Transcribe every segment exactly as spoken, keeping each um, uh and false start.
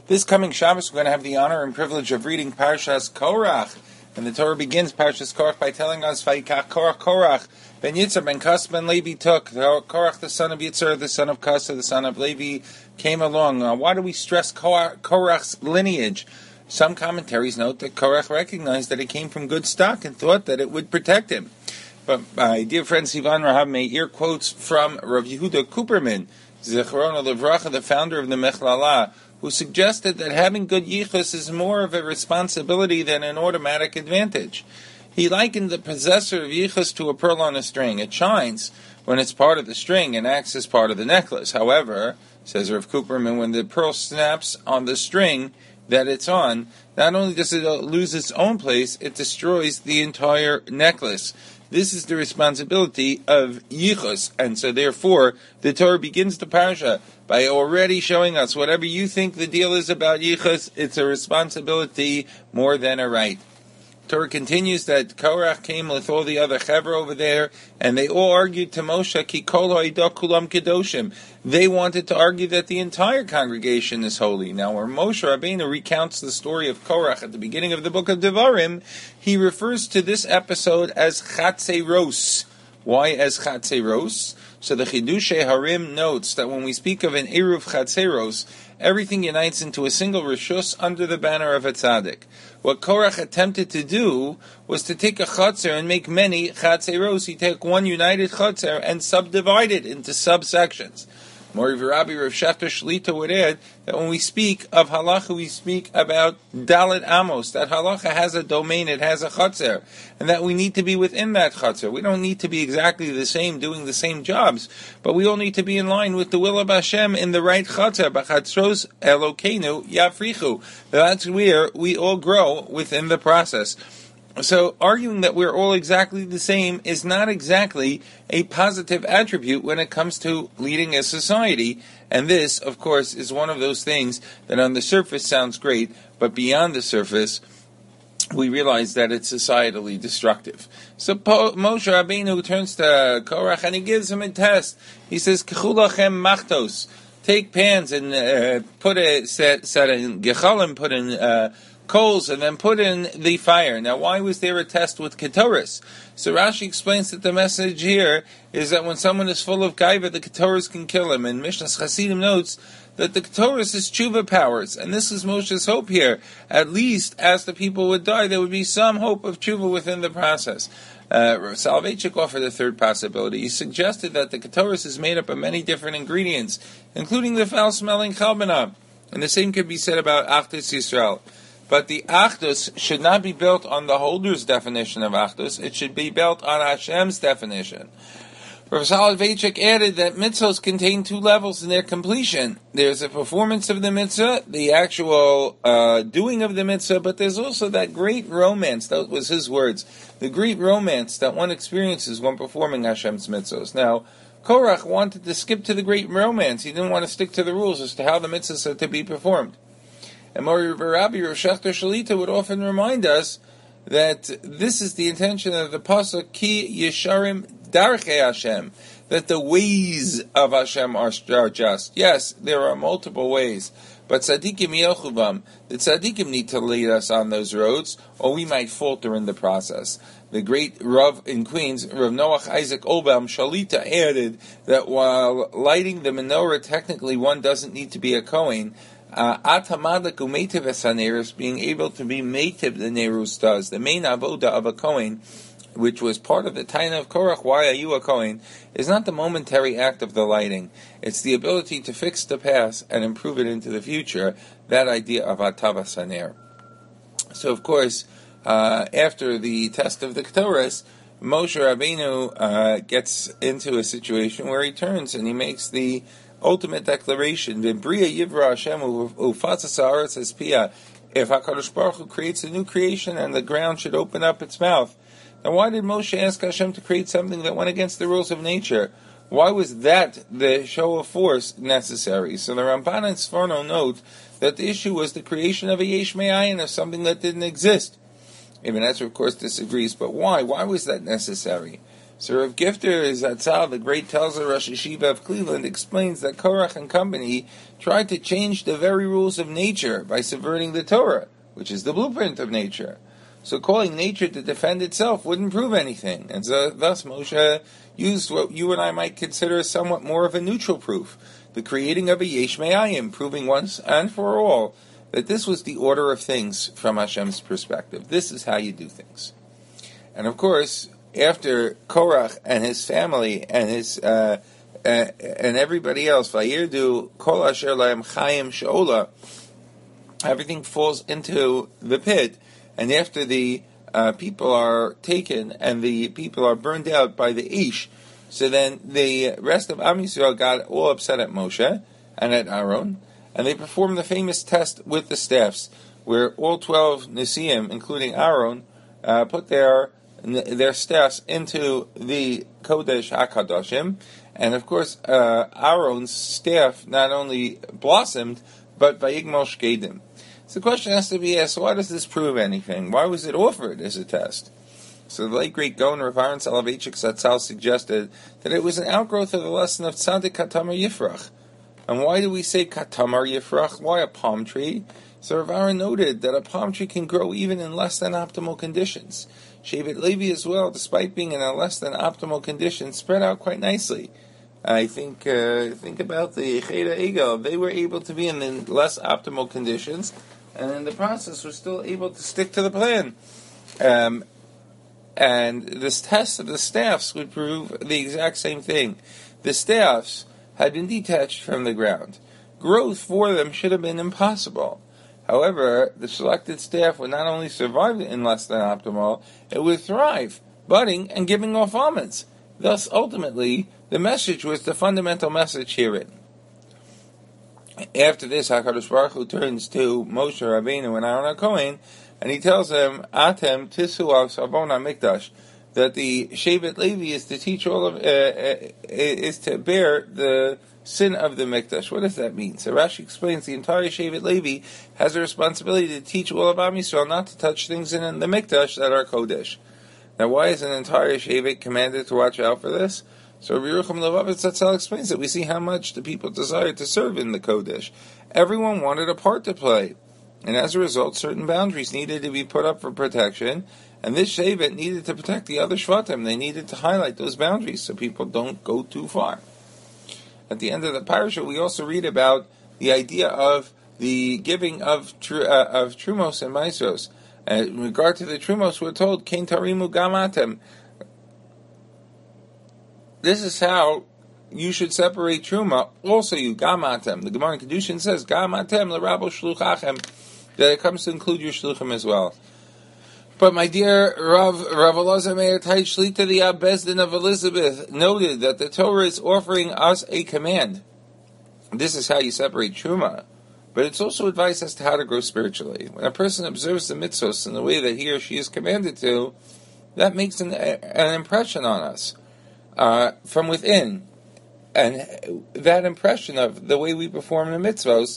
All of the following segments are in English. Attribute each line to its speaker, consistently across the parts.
Speaker 1: This coming Shabbos, we're going to have the honor and privilege of reading Parshas Korach. And the Torah begins Parshas Korach by telling us, Vayikach Korach Korach, Ben Yitzhar, Ben Kas, Ben Levi took. Korach, the son of Yitzhar, the son of Kas, the son of Levi, came along. Uh, why do we stress Korach's lineage? Some commentaries note that Korach recognized that he came from good stock and thought that it would protect him. But my dear friend Sivan Rahab Meir quotes from Rav Yehuda Kuperman, Zichrono Livracha, the founder of the Mechlala, who suggested that having good yichus is more of a responsibility than an automatic advantage. He likened the possessor of yichus to a pearl on a string. It shines when it's part of the string and acts as part of the necklace. However, says Rav Kuperman, when the pearl snaps on the string that it's on, not only does it lose its own place, it destroys the entire necklace. This is the responsibility of yichus, and so therefore the Torah begins the parasha by already showing us whatever you think the deal is about yichus, it's a responsibility more than a right. Torah continues that Korach came with all the other chevra over there, and they all argued to Moshe, Ki kol ha'ida kulam kedoshim. They wanted to argue that the entire congregation is holy. Now, when Moshe Rabbeinu recounts the story of Korach at the beginning of the book of Devarim, he refers to this episode as Chatzeros. Why as Chatzeros? So the Chidushei Harim notes that when we speak of an Eruv Chatzeros, everything unites into a single Rishus under the banner of a tzaddik. What Korach attempted to do was to take a Chatzer and make many Chatzeros. He took one united Chatzer and subdivide it into subsections. Mori V'Rabbi Rav Shafter Shlita would add that when we speak of halacha, we speak about Dalet Amos, that halacha has a domain, it has a chatzer, and that we need to be within that chatzer. We don't need to be exactly the same, doing the same jobs, but we all need to be in line with the will of Hashem in the right chatzer. B'chatzros Elokeinu Yafrichu. That's where we all grow within the process. So arguing that we're all exactly the same is not exactly a positive attribute when it comes to leading a society. And this, of course, is one of those things that on the surface sounds great, but beyond the surface, we realize that it's societally destructive. So po- Moshe Rabbeinu turns to Korach and he gives him a test. He says, K'chu lachem machtos. Take pans and uh, put a set, set in gechalim, put in uh, coals, and then put in the fire. Now, why was there a test with Ketoris? So Rashi explains that the message here is that when someone is full of gaiva, the Ketoris can kill him. And Mishnas Chasidim notes that the Ketoris is tshuva powers, and this is Moshe's hope here. At least, as the people would die, there would be some hope of tshuva within the process. Uh, Soloveitchik offered a third possibility. He suggested that the Ketoris is made up of many different ingredients, including the foul-smelling chalbana. And the same could be said about Achdus Yisrael. But the Achdus should not be built on the holder's definition of Achdus. It should be built on Hashem's definition. Rav Soloveitchik added that mitzvahs contain two levels in their completion. There's the performance of the mitzvah, the actual uh, doing of the mitzvah, but there's also that great romance, that was his words, the great romance that one experiences when performing Hashem's mitzvahs. Now, Korach wanted to skip to the great romance. He didn't want to stick to the rules as to how the mitzvahs are to be performed. And Mori Rabbi Rav Shafter Shalita would often remind us that this is the intention of the pasuk Ki Yesharim Darchei Hashem, that the ways of Hashem are, are just. Yes, there are multiple ways, but tzaddikim yochuvam, the tzaddikim need to lead us on those roads, or we might falter in the process. The great Rav in Queens, Rav Noach Isaac Obam Shalita, added that while lighting the menorah, technically one doesn't need to be a Kohen. Atamadak umetiv esanerus, being able to be metiv the nerus does. The main avoda of a Kohen, which was part of the Taina of Korach, why are you a Kohen, is not the momentary act of the lighting. It's the ability to fix the past and improve it into the future, that idea of Atav Saner. So, of course, uh, after the test of the Ketoris, Moshe Rabbeinu uh, gets into a situation where he turns and he makes the ultimate declaration: V'briya yivra Hashem ufatzas haaretz es piyah. If HaKadosh Baruch Hu creates a new creation and the ground should open up its mouth, then why did Moshe ask Hashem to create something that went against the rules of nature? Why was that the show of force necessary? So the Ramban and Sforno note that the issue was the creation of a yesh me'ayin, of something that didn't exist. Ibn Ezra, of course, disagrees, but why? Why was that necessary? So Rav Gifter Zatzal, the great Telzer Rosh Yeshiva of Cleveland, explains that Korach and company tried to change the very rules of nature by subverting the Torah, which is the blueprint of nature. So calling nature to defend itself wouldn't prove anything. And so thus Moshe used what you and I might consider somewhat more of a neutral proof, the creating of a Yesh Me'ayim, proving once and for all that this was the order of things from Hashem's perspective. This is how you do things. And of course, after Korach and his family and his uh, uh, and everybody else, Vayirdu Kol Asher Lahem Chayim She'ola, everything falls into the pit. And after the uh, people are taken and the people are burned out by the Ish, so then the rest of Am Yisrael got all upset at Moshe and at Aaron, and they performed the famous test with the staffs, where all twelve Nesiim, including Aaron, uh, put their their staffs into the Kodesh HaKadoshim, and of course uh, Aaron's staff not only blossomed, but Vayigmal Shkedim. So the question has to be asked, why does this prove anything? Why was it offered as a test? So the late great Gaon Rav Aaron Soloveitchik Zatzal suggested that it was an outgrowth of the lesson of Tzadik Katamar Yifrach. And why do we say Katamar Yifrach? Why a palm tree? So Rav Aaron noted that a palm tree can grow even in less than optimal conditions. Shevet Levi as well, despite being in a less than optimal condition, spread out quite nicely. I think uh, think about the Cheda Egel. They were able to be in the less optimal conditions, and in the process were still able to stick to the plan. Um, and this test of the staffs would prove the exact same thing. The staffs had been detached from the ground. Growth for them should have been impossible. However, the selected staff would not only survive in less than optimal, it would thrive, budding and giving off almonds. Thus, ultimately, the message was the fundamental message herein. After this, HaKadosh Baruch Hu turns to Moshe Rabbeinu and Aaron HaKohen, and he tells them, Atem tisu al savona mikdash, that the Shevet Levi is to teach all of, uh, uh, is to bear the sin of the Mikdash. What does that mean? So Rashi explains the entire Shevet Levi has a responsibility to teach all of Am Yisrael not to touch things in the Mikdash that are Kodesh. Now, why is an entire Shevet commanded to watch out for this? So Rabbi Yerucham Levavitz Zatzal explains that we see how much the people desired to serve in the Kodesh. Everyone wanted a part to play, and as a result, certain boundaries needed to be put up for protection, and this Shevet needed to protect the other Shvatim. They needed to highlight those boundaries so people don't go too far. At the end of the parasha, we also read about the idea of the giving of tr- uh, of Trumos and Maisros. Uh, in regard to the Trumos, we're told, Kein tarimu gamatem. This is how you should separate Truma. Also you, gamatem. The Gemara in Kedushin says, gamatem l'rabo shluchachem, that it comes to include your shluchim as well. But my dear Rav, Rav Elazar Meir Tait Shlita, the Bezdin of Elizabeth, noted that the Torah is offering us a command. This is how you separate Truma. But it's also advice as to how to grow spiritually. When a person observes the mitzvos in the way that he or she is commanded to, that makes an, an impression on us uh, from within. And that impression of the way we perform the mitzvos,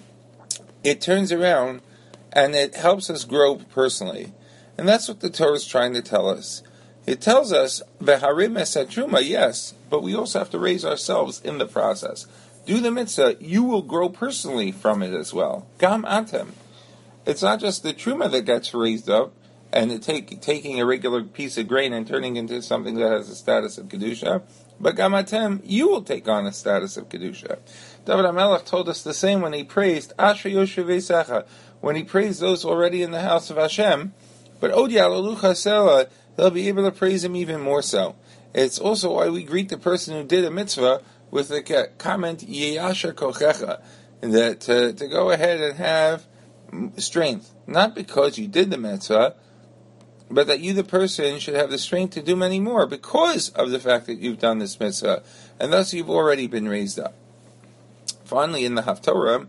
Speaker 1: it turns around and it helps us grow personally. And that's what the Torah is trying to tell us. It tells us, V'harim esat truma, yes, but we also have to raise ourselves in the process. Do the mitzvah, you will grow personally from it as well. Gam atem. It's not just the truma that gets raised up, and it take, taking a regular piece of grain and turning into something that has a status of kedusha, but gam atem, you will take on a status of kedusha. David HaMelech told us the same when he praised Asher Yoshev Veisecha, when he praised those already in the house of Hashem. But Odia Lolucha Sela, they'll be able to praise him even more so. It's also why we greet the person who did a mitzvah with the comment Yeyasher Kochecha, that to, to go ahead and have strength, not because you did the mitzvah, but that you, the person, should have the strength to do many more because of the fact that you've done this mitzvah, and thus you've already been raised up. Finally, in the Haftorah,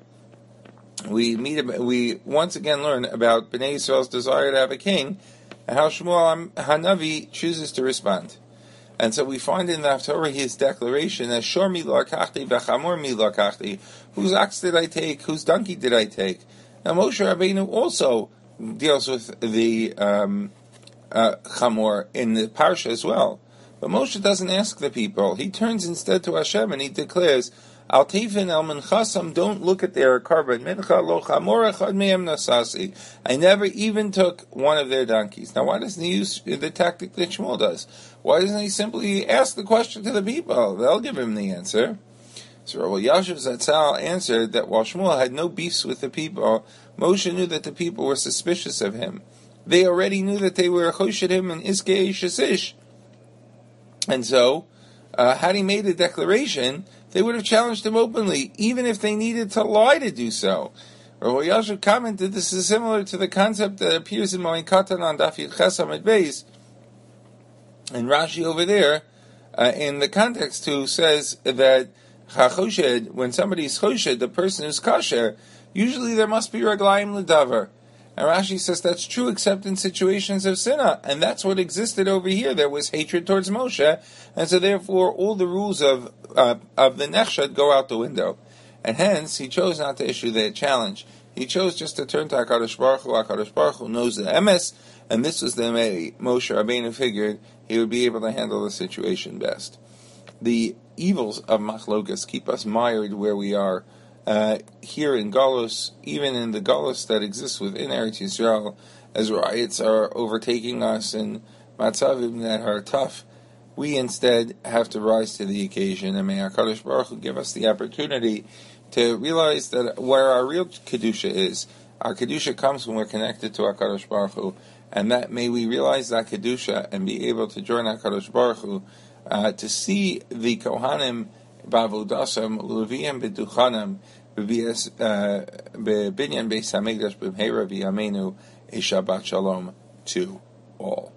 Speaker 1: we meet. We once again learn about Bnei Yisrael's desire to have a king, and how Shmuel Hanavi chooses to respond. And so we find in the Haftorah his declaration as Shor mi lo akachti v'chamor mi lo akachti. Whose ox did I take? Whose donkey did I take? Now Moshe Rabbeinu also deals with the um, uh, chamor in the parsha as well. But Moshe doesn't ask the people. He turns instead to Hashem and he declares, Al Tifin El Minchasam, don't look at their carbon. Mincha lo chamor echad mehem nasasi. I never even took one of their donkeys. Now, why doesn't he use the tactic that Shmuel does? Why doesn't he simply ask the question to the people? They'll give him the answer. So Rabbi Yashiv Zatzal answered that while Shmuel had no beefs with the people, Moshe knew that the people were suspicious of him. They already knew that they were choshed him in Iskei Shasish. And so, uh, had he made a declaration, they would have challenged him openly, even if they needed to lie to do so. Rabbi Yashiv commented this is similar to the concept that appears in Moed Katan on Daf Yud Ches Amud Beis. And Rashi over there, uh, in the context who says that Chachoshed, when somebody is choshed, the person is kosher, usually there must be reglaim ledavar. And Rashi says that's true except in situations of sinah, and that's what existed over here. There was hatred towards Moshe, and so therefore all the rules of uh, of the nechshad go out the window. And hence, he chose not to issue that challenge. He chose just to turn to HaKadosh Baruch Hu. HaKadosh Baruch Hu knows the emes, and this was the way Moshe Rabbeinu figured he would be able to handle the situation best. The evils of machlokas keep us mired where we are uh, here in Galus, even in the Galus that exists within Eretz Yisrael, as riots are overtaking us and matzavim that are tough. We instead have to rise to the occasion, and may HaKadosh Baruch Hu give us the opportunity to realize that where our real kedusha is. Our kedusha comes when we're connected to HaKadosh Baruch Hu, and that may we realize that kedusha and be able to join HaKadosh Baruch Hu. Uh, to see the Kohanim b'avodasam l'viim b'duchanam b'binyan beis hamikdash b'mheira v'yameinu a Shabbat Shalom to all.